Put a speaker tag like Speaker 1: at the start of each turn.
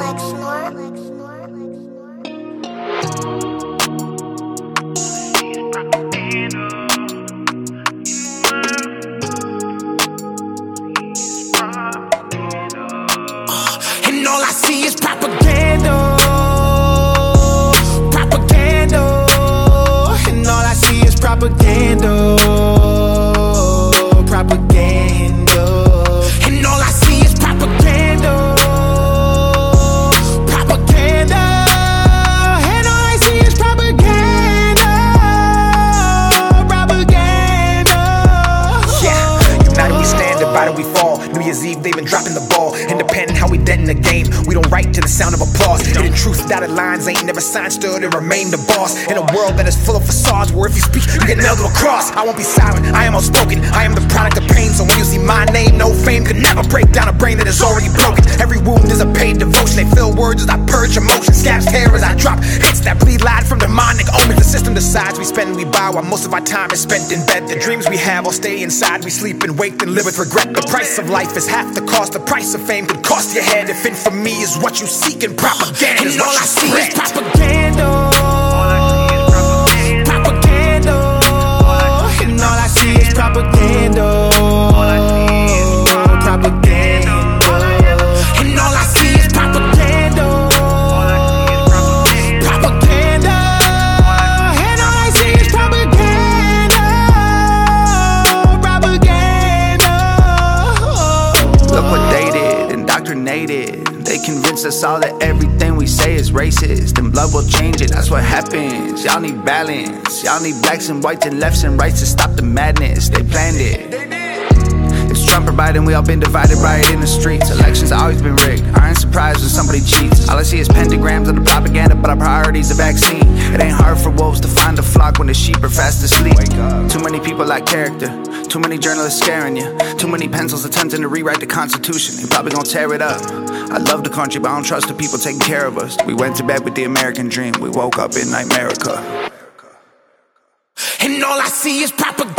Speaker 1: And all I see is propaganda, propaganda. And all I see is propaganda, propaganda. And all I see is propaganda, propaganda. And all I see is propaganda, propaganda.
Speaker 2: Yeah, united we stand, divided we fall. New Year's Eve, they've been dropping the ball. Independent, how we dead in the game. We don't write to the sound of applause. Hidden truth, dotted lines, ain't never signed, stood and remain the boss. In a world that is full of facades, where if you speak, you get nailed to a cross. I won't be silent, I am outspoken. I am the product of pain, so when you see my name, no fame could never break down a brain that is already broken. Every wound is a paid devotion. They fill words as I purge emotions. Scabs hair as I drop hits that bleed loud from demonic omens. The system decides we spend, we buy, while most of our time is spent in bed. The dreams we have all stay inside. We sleep and wake and live with regret. The price of life is half the cost. The price of fame could cost your head. If infamy is what you seek and propaganda is what you spread.
Speaker 1: And all I see is propaganda, propaganda. And all I see is propaganda, propaganda. And all I see is propaganda, propaganda. And all I see is propaganda, propaganda.
Speaker 3: Look what they did, indoctrinated. They convince us all that everything we say is racist, and blood will change it, that's what happens. Y'all need balance, y'all need blacks and whites and lefts and rights to stop the madness. They planned it. It's Trump or Biden, we all been divided right in the streets. Elections always been rigged, I ain't surprised when somebody cheats. All I see is pentagrams of the propaganda, but our priority's a vaccine. It ain't hard for wolves to find a flock when the sheep are fast asleep. Too many people lack character, too many journalists scaring you, too many pencils attempting to rewrite the Constitution. They probably gonna tear it up. I love the country, but I don't trust the people taking care of us. We went to bed with the American dream, we woke up in Nightmerica.
Speaker 1: And all I see is propaganda.